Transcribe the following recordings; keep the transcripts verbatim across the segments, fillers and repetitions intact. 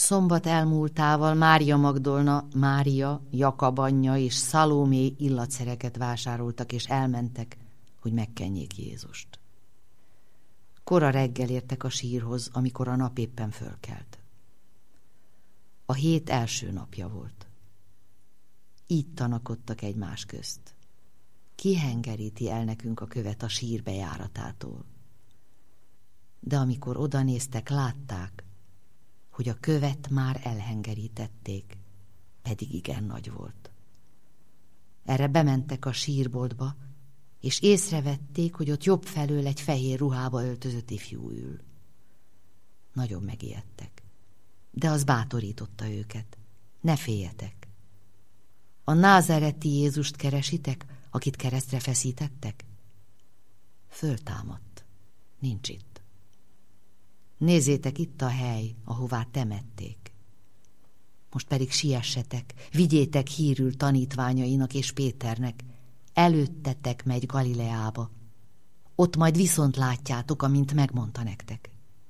Szombat elmúltával Mária Magdolna, Mária, Jakab anyja és Szalómé illatszereket vásároltak, és elmentek, hogy megkenjék Jézust. Kora reggel értek a sírhoz, amikor a nap éppen fölkelt. A hét első napja volt. Így tanakodtak egymás közt. Ki hengeríti el nekünk a követ a sír bejáratától? De amikor odanéztek, látták, hogy a követ már elhengerítették, pedig igen nagy volt. Erre bementek a sírboltba, és észrevették, hogy ott jobb felől egy fehér ruhába öltözött ifjú ül. Nagyon megijedtek, de az bátorította őket. Ne féljetek! A názáreti Jézust keresitek, akit keresztre feszítettek? Föltámadt, nincs itt. Nézzétek, itt a hely, ahová temették. Most pedig siessetek, vigyétek hírül tanítványainak és Péternek, előttetek megy Galileába. Ott majd viszont látjátok, amint megmondta nektek.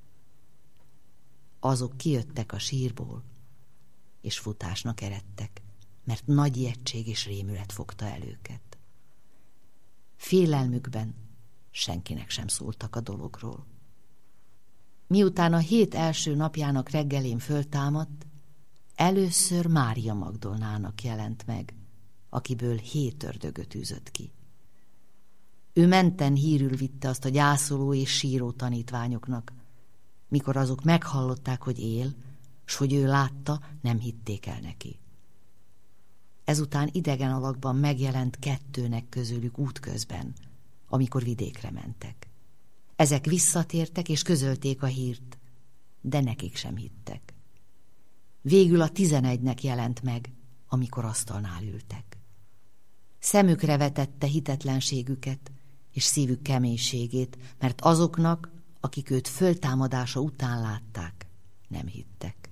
Azok kijöttek a sírból, és futásnak eredtek, mert nagy ijegység és rémület fogta el őket. Félelmükben senkinek sem szóltak a dologról. Miután a hét első napjának reggelén föltámadt, először Mária Magdolnának jelent meg, akiből hét ördögöt űzött ki. Ő menten hírül vitte azt a gyászoló és síró tanítványoknak. Mikor azok meghallották, hogy él, s hogy ő látta, nem hitték el neki. Ezután idegen alakban megjelent kettőnek közülük útközben, amikor vidékre mentek. Ezek visszatértek és közölték a hírt, de nekik sem hittek. Végül a tizenegynek jelent meg, amikor asztalnál ültek. Szemükre vetette hitetlenségüket és szívük keménységét, mert azoknak, akik őt föltámadása után látták, nem hittek.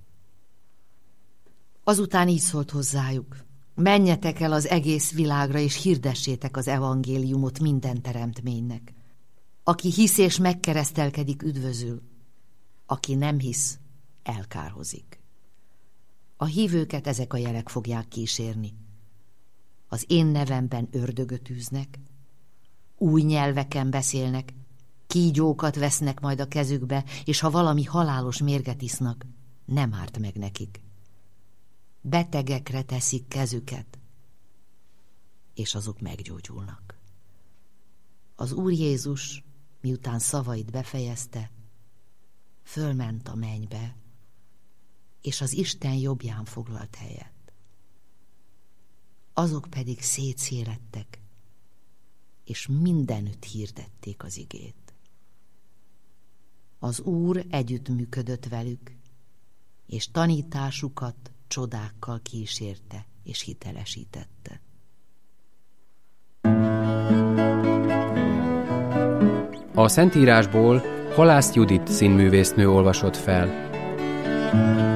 Azután így szólt hozzájuk: menjetek el az egész világra, és hirdessétek az evangéliumot minden teremtménynek. Aki hisz és megkeresztelkedik, üdvözül, aki nem hisz, elkárhozik. A hívőket ezek a jelek fogják kísérni. Az én nevemben ördögöt űznek, új nyelveken beszélnek, kígyókat vesznek majd a kezükbe, és ha valami halálos mérget isznak, nem árt meg nekik. Betegekre teszik kezüket, és azok meggyógyulnak. Az Úr Jézus, miután szavait befejezte, fölment a mennybe, és az Isten jobbján foglalt helyet. Azok pedig szétszélettek, és mindenütt hirdették az igét. Az Úr együttműködött velük, és tanításukat csodákkal kísérte és hitelesítette. A Szentírásból Halász Judit színművésznő olvasott fel.